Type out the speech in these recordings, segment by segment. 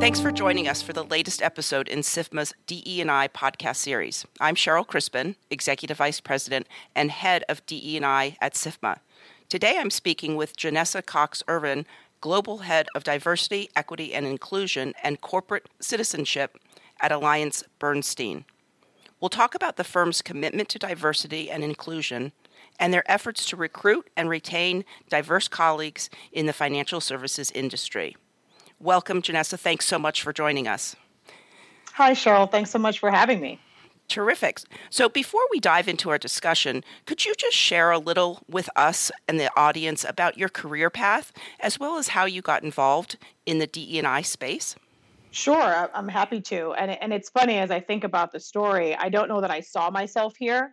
Thanks for joining us for the latest episode in SIFMA's DE&I podcast series. I'm Cheryl Crispin, Executive Vice President and Head of DE&I at SIFMA. Today I'm speaking with Janessa Cox-Irvin, Global Head of Diversity, Equity, and Inclusion and Corporate Citizenship at AllianceBernstein. We'll talk about the firm's commitment to diversity and inclusion and their efforts to recruit and retain diverse colleagues in the financial services industry. Welcome, Janessa. Thanks so much for joining us. Hi, Cheryl. Thanks so much for having me. Terrific. So before we dive into our discussion, could you just share a little with us and the audience about your career path, as well as how you got involved in the DE&I space? Sure, I'm happy to. And it's funny, as I think about the story, I don't know that I saw myself here.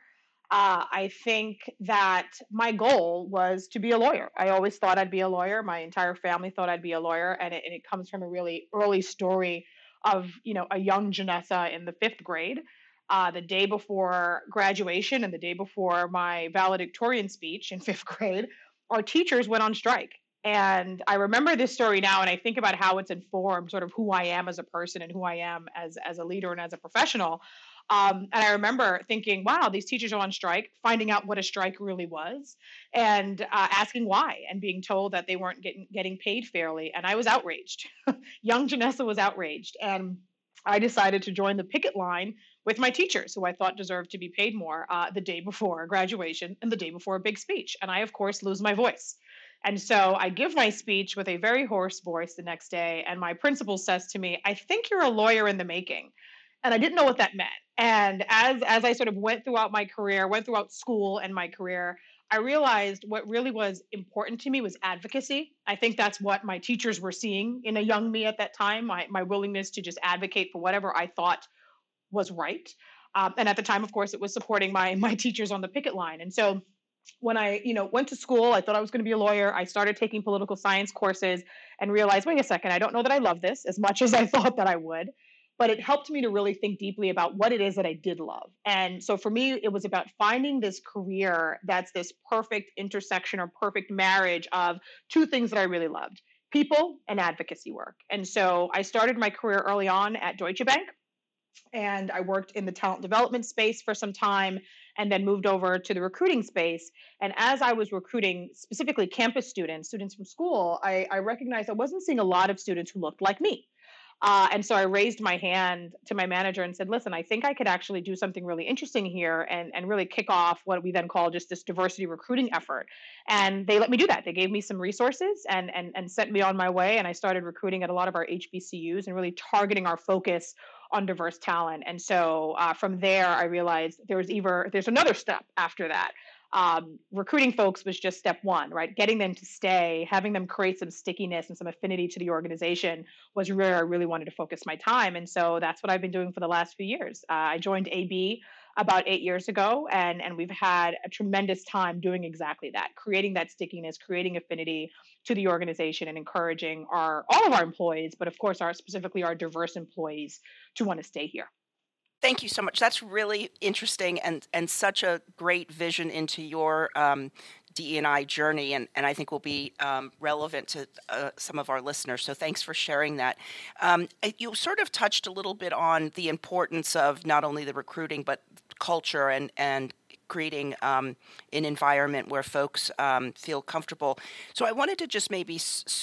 I think that my goal was to be a lawyer. I always thought I'd be a lawyer. My entire family thought I'd be a lawyer. And it comes from a really early story of, a young Janessa in the fifth grade. The day before graduation and the day before my valedictorian speech in fifth grade, our teachers went on strike. And I remember this story now, and I think about how it's informed sort of who I am as a person and who I am as a leader and as a professional. And I remember thinking, wow, these teachers are on strike, finding out what a strike really was, and asking why, and being told that they weren't getting paid fairly. And I was outraged. Young Janessa was outraged. And I decided to join the picket line with my teachers, who I thought deserved to be paid more, the day before graduation and the day before a big speech. And I, of course, lose my voice. And so I give my speech with a very hoarse voice the next day. And my principal says to me, "I think you're a lawyer in the making." And I didn't know what that meant. And as I sort of went throughout my career, went throughout school and my career, I realized what really was important to me was advocacy. I think that's what my teachers were seeing in a young me at that time, my willingness to just advocate for whatever I thought was right. And at the time, of course, it was supporting my teachers on the picket line. And so when I, went to school, I thought I was going to be a lawyer. I started taking political science courses and realized, wait a second, I don't know that I love this as much as I thought that I would. But it helped me to really think deeply about what it is that I did love. And so for me, it was about finding this career that's this perfect intersection or perfect marriage of two things that I really loved: people and advocacy work. And so I started my career early on at Deutsche Bank. And I worked in the talent development space for some time and then moved over to the recruiting space. And as I was recruiting specifically campus students from school, I recognized I wasn't seeing a lot of students who looked like me. And so I raised my hand to my manager and said, "Listen, I think I could actually do something really interesting here and really kick off what we then call just this diversity recruiting effort." And they let me do that. They gave me some resources and sent me on my way. And I started recruiting at a lot of our HBCUs and really targeting our focus on diverse talent. And so from there, I realized there's another step after that. Recruiting folks was just step one, right? Getting them to stay, having them create some stickiness and some affinity to the organization was where I really wanted to focus my time. And so that's what I've been doing for the last few years. I joined AB about 8 years ago, and we've had a tremendous time doing exactly that, creating that stickiness, creating affinity to the organization, and encouraging all of our employees, but of course, specifically our diverse employees, to want to stay here. Thank you so much. That's really interesting and such a great vision into your DE&I journey, and I think will be relevant to some of our listeners. So thanks for sharing that. You sort of touched a little bit on the importance of not only the recruiting, but culture and creating an environment where folks feel comfortable. So I wanted to just maybe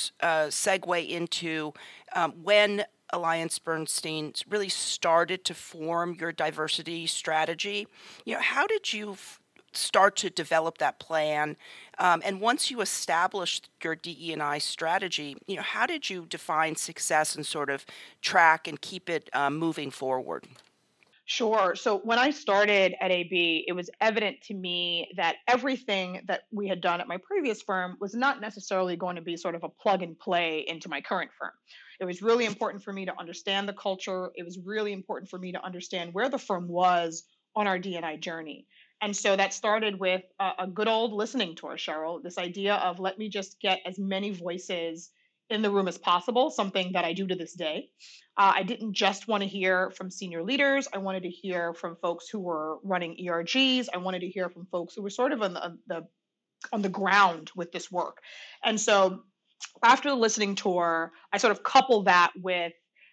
segue into when AllianceBernstein really started to form your diversity strategy. How did you start to develop that plan? And once you established your DE&I strategy, how did you define success and sort of track and keep it moving forward? Sure. So when I started at AB, it was evident to me that everything that we had done at my previous firm was not necessarily going to be sort of a plug and play into my current firm. It was really important for me to understand the culture. It was really important for me to understand where the firm was on our D&I journey. And so that started with a good old listening tour, Cheryl, this idea of let me just get as many voices in the room as possible, something that I do to this day. I didn't just want to hear from senior leaders. I wanted to hear from folks who were running ERGs. I wanted to hear from folks who were sort of on the ground with this work. And so after the listening tour, I sort of coupled that with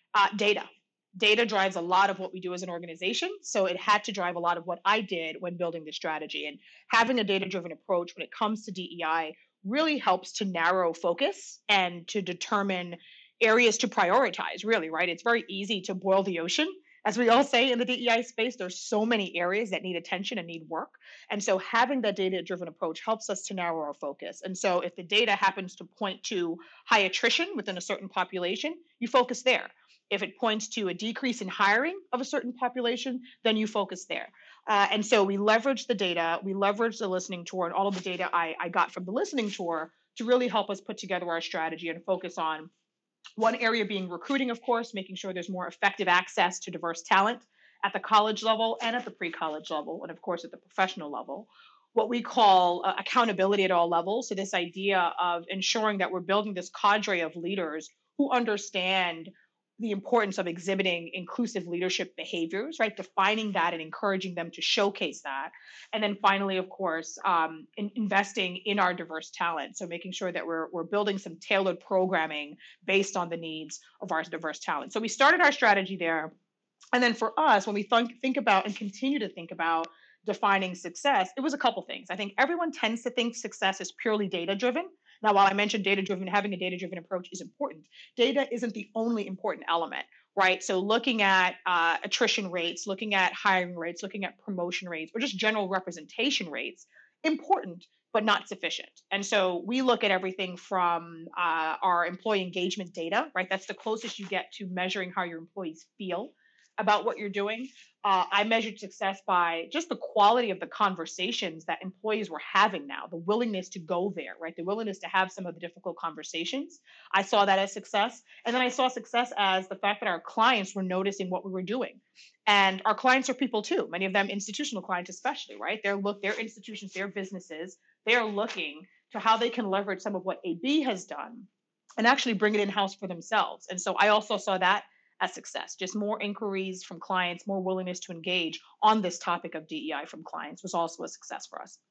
Data. Data drives a lot of what we do as an organization. So it had to drive a lot of what I did when building the strategy. And having a data driven approach when it comes to DEI really helps to narrow focus and to determine areas to prioritize, really, right? It's very easy to boil the ocean. As we all say in the DEI space, there's so many areas that need attention and need work. And so having that data driven approach helps us to narrow our focus. And so if the data happens to point to high attrition within a certain population, you focus there. If it points to a decrease in hiring of a certain population, then you focus there. And so we leverage the data, we leverage the listening tour and all of the data I got from the listening tour to really help us put together our strategy and focus on one area being recruiting, of course, making sure there's more effective access to diverse talent at the college level and at the pre-college level, and of course at the professional level. What we call accountability at all levels. So this idea of ensuring that we're building this cadre of leaders who understand the importance of exhibiting inclusive leadership behaviors, right? Defining that and encouraging them to showcase that. And then finally, of course, investing in our diverse talent. So making sure that we're building some tailored programming based on the needs of our diverse talent. So we started our strategy there. And then for us, when we think about and continue to think about defining success, it was a couple things. I think everyone tends to think success is purely data driven. Now, while I mentioned data driven, having a data driven approach is important, data isn't the only important element, right? So looking at attrition rates, looking at hiring rates, looking at promotion rates, or just general representation rates, important, but not sufficient. And so we look at everything from our employee engagement data, right? That's the closest you get to measuring how your employees feel about what you're doing. I measured success by just the quality of the conversations that employees were having now, the willingness to go there, right? The willingness to have some of the difficult conversations. I saw that as success. And then I saw success as the fact that our clients were noticing what we were doing. And our clients are people too, many of them institutional clients especially, right? Their institutions, their businesses, they are looking to how they can leverage some of what AB has done and actually bring it in-house for themselves. And so I also saw that as success. Just more inquiries from clients, more willingness to engage on this topic of DEI from clients was also a success for us.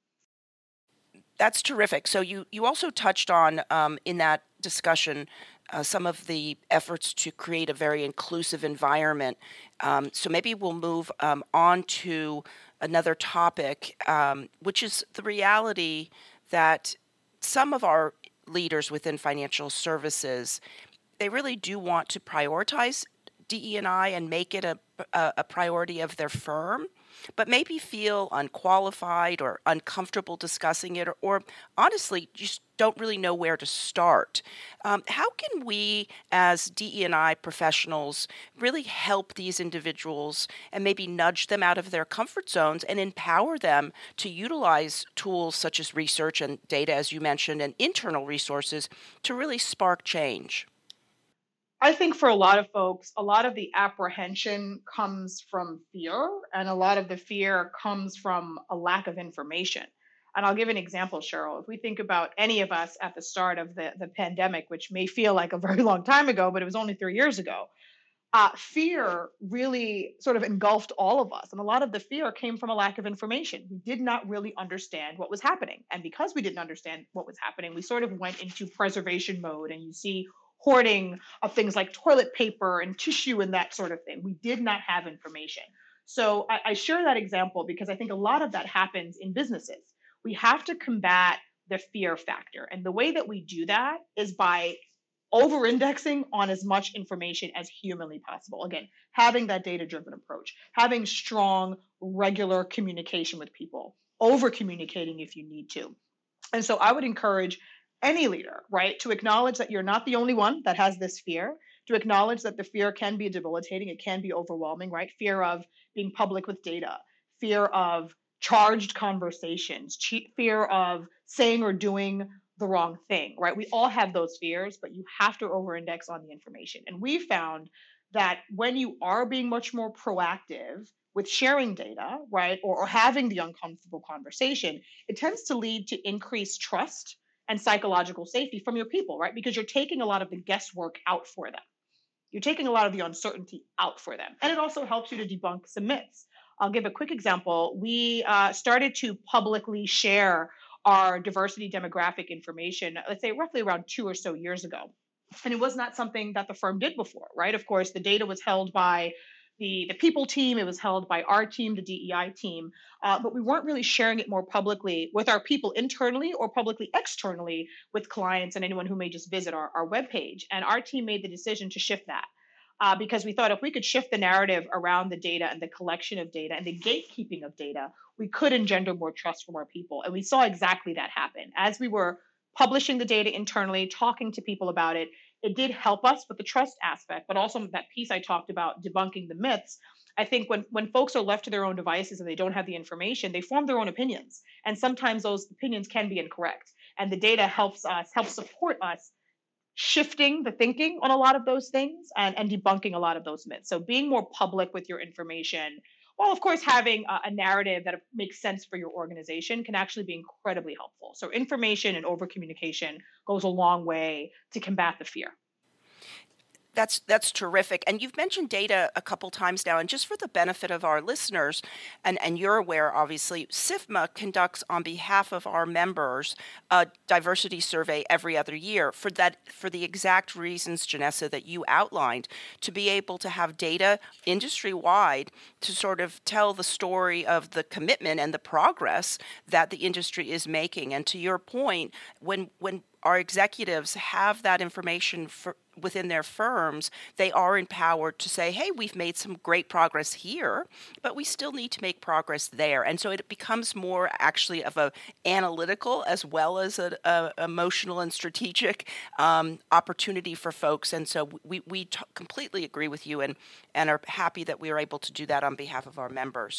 That's terrific. So you also touched on in that discussion some of the efforts to create a very inclusive environment. So maybe we'll move on to another topic, which is the reality that some of our leaders within financial services, they really do want to prioritize DE&I and make it a priority of their firm, but maybe feel unqualified or uncomfortable discussing it, or honestly just don't really know where to start. How can we as DE&I professionals really help these individuals and maybe nudge them out of their comfort zones and empower them to utilize tools such as research and data, as you mentioned, and internal resources to really spark change? I think for a lot of folks, a lot of the apprehension comes from fear, and a lot of the fear comes from a lack of information. And I'll give an example, Cheryl. If we think about any of us at the start of the pandemic, which may feel like a very long time ago, but it was only 3 years ago, fear really sort of engulfed all of us. And a lot of the fear came from a lack of information. We did not really understand what was happening. And because we didn't understand what was happening, we sort of went into preservation mode. And you see hoarding of things like toilet paper and tissue and that sort of thing. We did not have information. So I share that example because I think a lot of that happens in businesses. We have to combat the fear factor. And the way that we do that is by over indexing on as much information as humanly possible. Again, having that data driven approach, having strong, regular communication with people, over communicating if you need to. And so I would encourage any leader, right, to acknowledge that you're not the only one that has this fear, to acknowledge that the fear can be debilitating, it can be overwhelming, right? Fear of being public with data, fear of charged conversations, fear of saying or doing the wrong thing, right? We all have those fears, but you have to over-index on the information. And we found that when you are being much more proactive with sharing data, right, or having the uncomfortable conversation, it tends to lead to increased trust and psychological safety from your people, right? Because you're taking a lot of the guesswork out for them. You're taking a lot of the uncertainty out for them. And it also helps you to debunk some myths. I'll give a quick example. We started to publicly share our diversity demographic information, let's say roughly around 2 or so years ago. And it was not something that the firm did before, right? Of course, the data was held by the people team, it was held by our team, the DEI team, but we weren't really sharing it more publicly with our people internally or publicly externally with clients and anyone who may just visit our webpage. And our team made the decision to shift that. Because we thought if we could shift the narrative around the data and the collection of data and the gatekeeping of data, we could engender more trust from our people. And we saw exactly that happen. As we were publishing the data internally, talking to people about it, it did help us with the trust aspect, but also that piece I talked about, debunking the myths. I think when folks are left to their own devices and they don't have the information, they form their own opinions. And sometimes those opinions can be incorrect. And the data helps support us shifting the thinking on a lot of those things and debunking a lot of those myths. So being more public with your information, while of course having a narrative that makes sense for your organization, can actually be incredibly helpful. So information and over communication goes a long way to combat the fear. That's terrific. And you've mentioned data a couple times now, and just for the benefit of our listeners, and you're aware, obviously, SIFMA conducts on behalf of our members a diversity survey every other year for the exact reasons, Janessa, that you outlined, to be able to have data industry-wide to sort of tell the story of the commitment and the progress that the industry is making. And to your point, when our executives have that information within their firms, they are empowered to say, hey, we've made some great progress here, but we still need to make progress there. And so it becomes more actually of a analytical as well as a emotional and strategic opportunity for folks. And so we completely agree with you and are happy that we are able to do that on behalf of our members.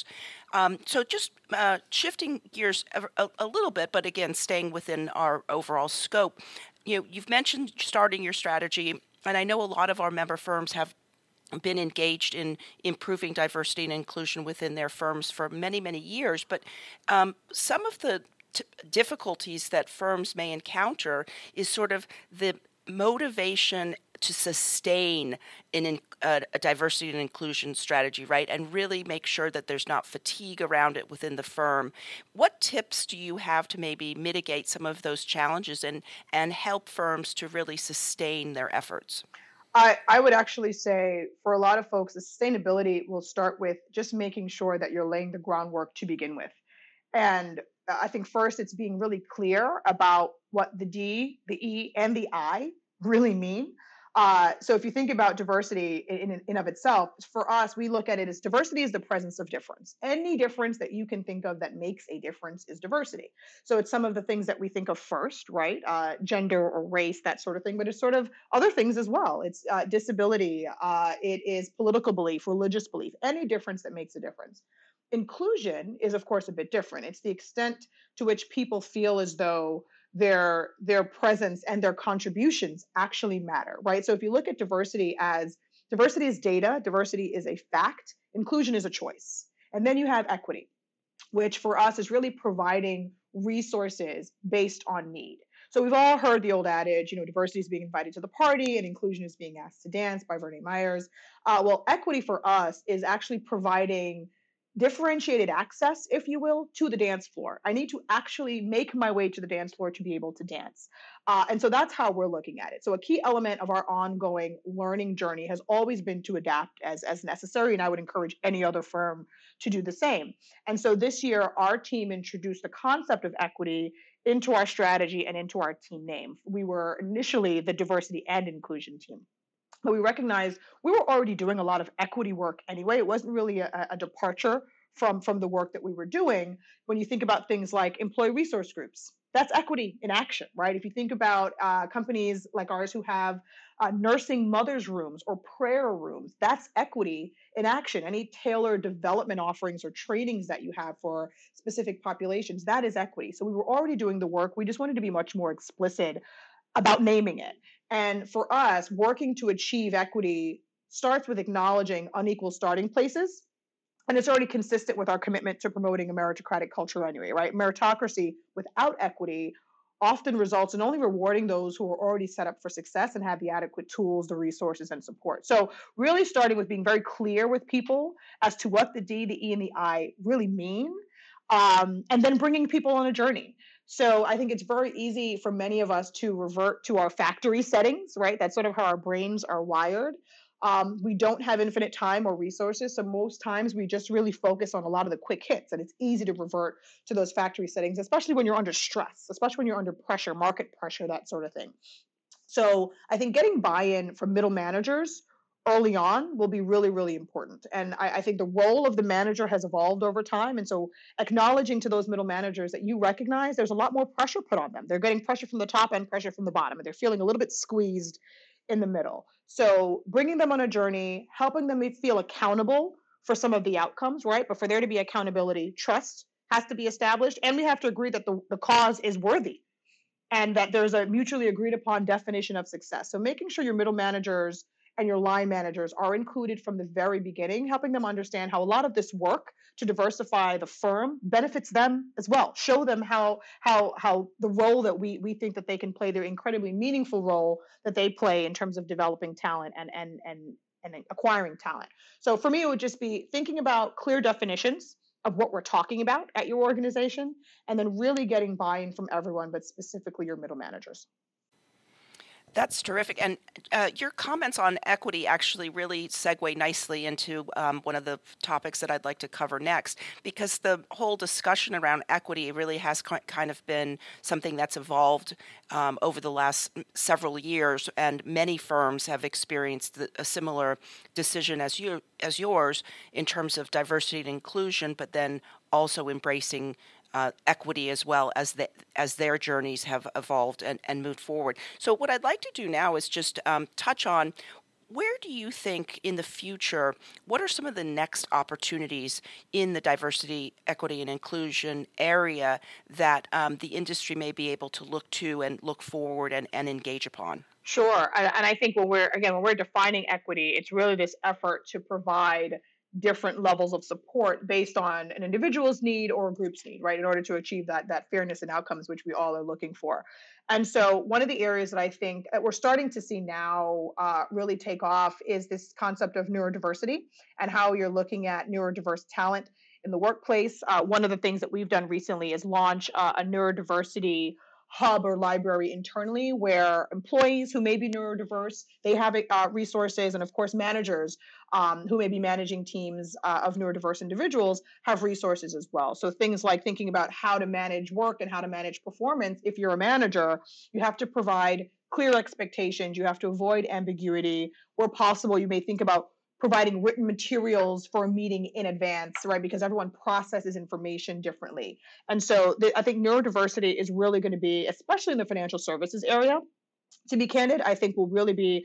So just shifting gears a little bit, but again, staying within our overall scope, you've mentioned starting your strategy, and I know a lot of our member firms have been engaged in improving diversity and inclusion within their firms for many, many years. But some of the difficulties that firms may encounter is sort of the motivation to sustain a diversity and inclusion strategy, right? And really make sure that there's not fatigue around it within the firm. What tips do you have to maybe mitigate some of those challenges and help firms to really sustain their efforts? I would actually say for a lot of folks, the sustainability will start with just making sure that you're laying the groundwork to begin with. And I think first it's being really clear about what the D, the E, and the I really mean. So if you think about diversity in of itself, for us, we look at it as diversity is the presence of difference. Any difference that you can think of that makes a difference is diversity. So it's some of the things that we think of first, right? Gender or race, that sort of thing, but it's sort of other things as well. It's disability, it is political belief, religious belief, any difference that makes a difference. Inclusion is, of course, a bit different. It's the extent to which people feel as though their presence and their contributions actually matter, right? So if you look at diversity is data, diversity is a fact, inclusion is a choice. And then you have equity, which for us is really providing resources based on need. So we've all heard the old adage, diversity is being invited to the party and inclusion is being asked to dance by Bernie Myers. Well, equity for us is actually providing differentiated access, if you will, to the dance floor. I need to actually make my way to the dance floor to be able to dance. And so that's how we're looking at it. So a key element of our ongoing learning journey has always been to adapt as necessary. And I would encourage any other firm to do the same. And so this year, our team introduced the concept of equity into our strategy and into our team name. We were initially the diversity and inclusion team. But we recognized we were already doing a lot of equity work anyway. It wasn't really a departure from the work that we were doing. When you think about things like employee resource groups, that's equity in action, right? If you think about companies like ours who have nursing mothers' rooms or prayer rooms, that's equity in action. Any tailored development offerings or trainings that you have for specific populations, that is equity. So we were already doing the work. We just wanted to be much more explicit about naming it. And for us, working to achieve equity starts with acknowledging unequal starting places. And it's already consistent with our commitment to promoting a meritocratic culture anyway, right? Meritocracy without equity often results in only rewarding those who are already set up for success and have the adequate tools, the resources, and support. So really starting with being very clear with people as to what the D, the E, and the I really mean, and then bringing people on a journey. So I think it's very easy for many of us to revert to our factory settings, right? That's sort of how our brains are wired. We don't have infinite time or resources. So most times we just really focus on a lot of the quick hits, and it's easy to revert to those factory settings, especially when you're under stress, especially when you're under pressure, market pressure, that sort of thing. So I think getting buy-in from middle managers early on will be really, really important. And I think the role of the manager has evolved over time. And so acknowledging to those middle managers that you recognize there's a lot more pressure put on them. They're getting pressure from the top and pressure from the bottom, and they're feeling a little bit squeezed in the middle. So bringing them on a journey, helping them feel accountable for some of the outcomes, right? But for there to be accountability, trust has to be established. And we have to agree that the cause is worthy and that there's a mutually agreed upon definition of success. So making sure your middle managers and your line managers are included from the very beginning, helping them understand how a lot of this work to diversify the firm benefits them as well. Show them how the role that we think that they can play, their incredibly meaningful role that they play in terms of developing talent and acquiring talent. So for me, it would just be thinking about clear definitions of what we're talking about at your organization, and then really getting buy-in from everyone, but specifically your middle managers. That's terrific. And your comments on equity actually really segue nicely into one of the topics that I'd like to cover next, because the whole discussion around equity really has kind of been something that's evolved over the last several years, and many firms have experienced a similar decision as yours in terms of diversity and inclusion, but then also embracing equity as well as their journeys have evolved and moved forward. So what I'd like to do now is just touch on, where do you think in the future, what are some of the next opportunities in the diversity, equity, and inclusion area that the industry may be able to look to and look forward and engage upon? Sure. And I think when we're defining equity, it's really this effort to provide different levels of support based on an individual's need or a group's need, right? In order to achieve that fairness and outcomes, which we all are looking for. And so one of the areas that I think that we're starting to see now really take off is this concept of neurodiversity and how you're looking at neurodiverse talent in the workplace. One of the things that we've done recently is launch a neurodiversity hub or library internally where employees who may be neurodiverse, they have resources, and of course managers who may be managing teams of neurodiverse individuals have resources as well. So things like thinking about how to manage work and how to manage performance. If you're a manager, you have to provide clear expectations. You have to avoid ambiguity. Where possible, you may think about providing written materials for a meeting in advance, right? Because everyone processes information differently. And so I think neurodiversity is really going to be, especially in the financial services area, to be candid, I think will really be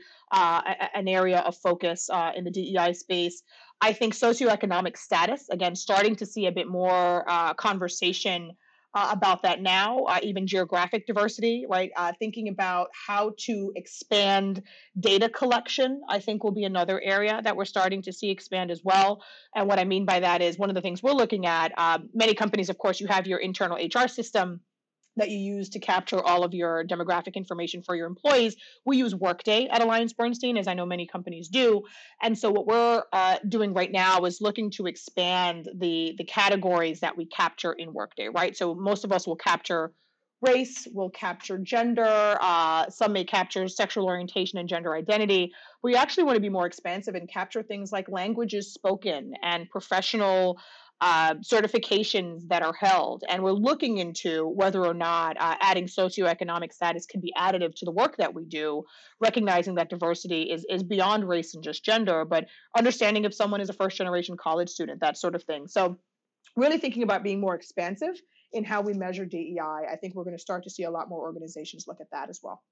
an area of focus in the DEI space. I think socioeconomic status, again, starting to see a bit more conversation about that now, even geographic diversity, right? Thinking about how to expand data collection, I think will be another area that we're starting to see expand as well. And what I mean by that is one of the things we're looking at, many companies, of course, you have your internal HR system that you use to capture all of your demographic information for your employees. We use Workday at AllianceBernstein, as I know many companies do. And so what we're doing right now is looking to expand the categories that we capture in Workday, right? So most of us will capture race, will capture gender, some may capture sexual orientation and gender identity. We actually want to be more expansive and capture things like languages spoken and professional certifications that are held. And we're looking into whether or not adding socioeconomic status can be additive to the work that we do, recognizing that diversity is beyond race and just gender, but understanding if someone is a first generation college student, that sort of thing. So really thinking about being more expansive in how we measure DEI. I think we're going to start to see a lot more organizations look at that as well.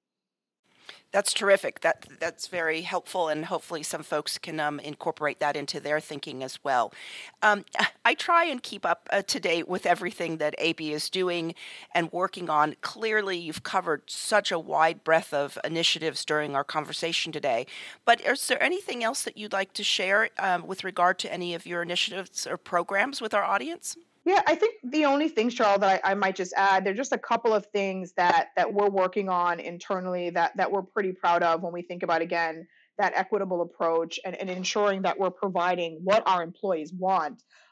That's terrific. That's very helpful, and hopefully some folks can incorporate that into their thinking as well. I try and keep up to date with everything that AB is doing and working on. Clearly, you've covered such a wide breadth of initiatives during our conversation today. But is there anything else that you'd like to share with regard to any of your initiatives or programs with our audience? Yeah, I think the only things, Charles, that I might just add, there's just a couple of things that we're working on internally that we're pretty proud of when we think about, again, that equitable approach and ensuring that we're providing what our employees want.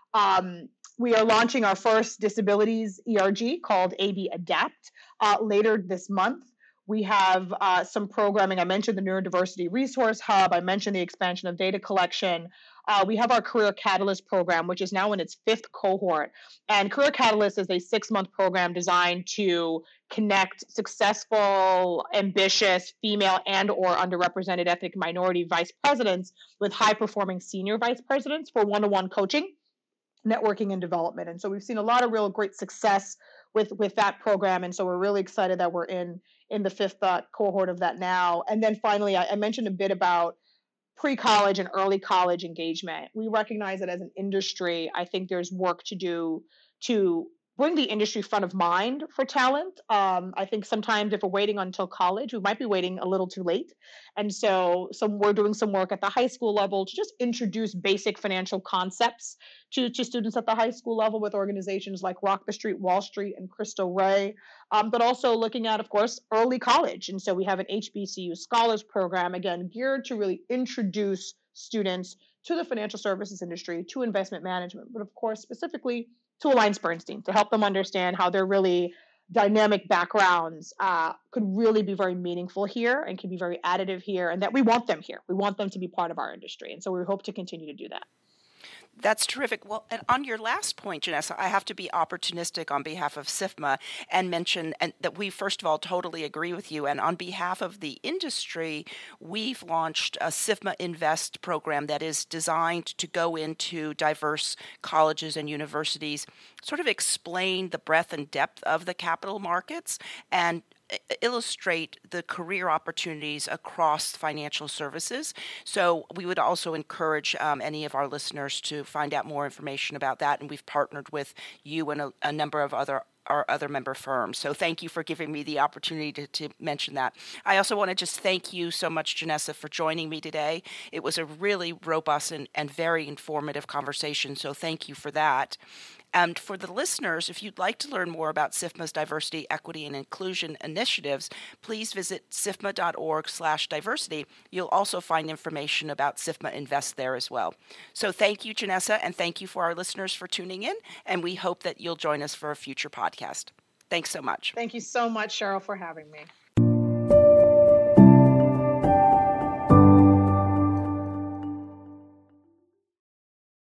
We are launching our first disabilities ERG called AB Adapt later this month. We have some programming. I mentioned the Neurodiversity Resource Hub. I mentioned the expansion of data collection. We have our Career Catalyst program, which is now in its 5th cohort. And Career Catalyst is a 6-month program designed to connect successful, ambitious female and or underrepresented ethnic minority vice presidents with high-performing senior vice presidents for one-to-one coaching, networking, and development. And so we've seen a lot of real great success with that program. And so we're really excited that we're in the 5th cohort of that now. And then finally, I mentioned a bit about pre-college and early college engagement. We recognize that as an industry, I think there's work to do to bring the industry front of mind for talent. I think sometimes if we're waiting until college, we might be waiting a little too late. And so we're doing some work at the high school level to just introduce basic financial concepts to students at the high school level with organizations like Rock the Street, Wall Street, and Cristo Rey, but also looking at, of course, early college. And so we have an HBCU Scholars Program, again, geared to really introduce students to the financial services industry, to investment management, but of course, specifically to AllianceBernstein, to help them understand how their really dynamic backgrounds could really be very meaningful here and can be very additive here, and that we want them here. We want them to be part of our industry. And so we hope to continue to do that. That's terrific. Well, and on your last point, Janessa, I have to be opportunistic on behalf of SIFMA and mention that we, first of all, totally agree with you. And on behalf of the industry, we've launched a SIFMA Invest program that is designed to go into diverse colleges and universities, sort of explain the breadth and depth of the capital markets and illustrate the career opportunities across financial services. So we would also encourage any of our listeners to find out more information about that. And we've partnered with you and a number of our other member firms. So thank you for giving me the opportunity to mention that. I also want to just thank you so much, Janessa, for joining me today. It was a really robust and very informative conversation. So thank you for that. And for the listeners, if you'd like to learn more about SIFMA's diversity, equity, and inclusion initiatives, please visit sifma.org/diversity. You'll also find information about SIFMA Invest there as well. So thank you, Janessa, and thank you for our listeners for tuning in, and we hope that you'll join us for a future podcast. Thanks so much. Thank you so much, Cheryl, for having me.